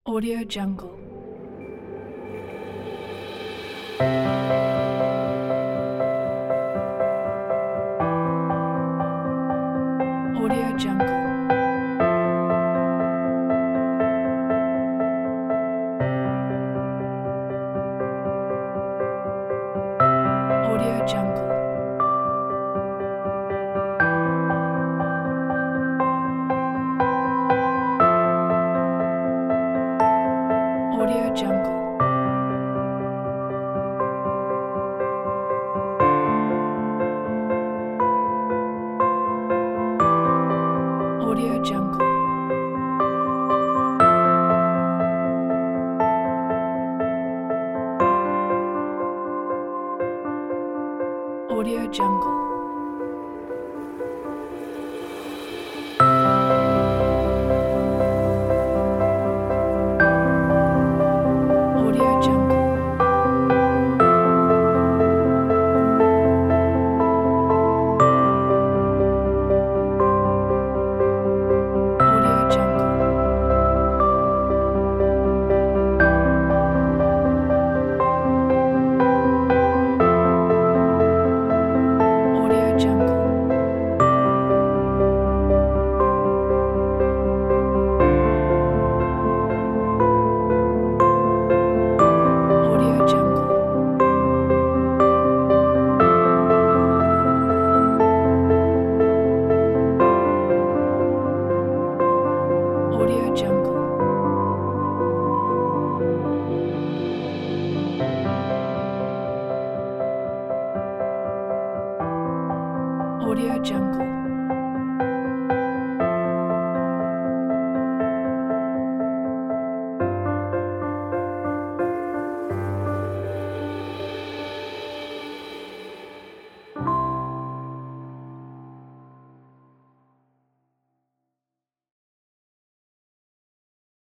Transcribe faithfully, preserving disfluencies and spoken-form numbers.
Audio Jungle. Audio Jungle. Audio Jungle. Audio Jungle. Audio Jungle. Audio Jungle. Audio Jungle. Audio Jungle. Audio Jungle. Audio Jungle. Audio Jungle. Audio Jungle.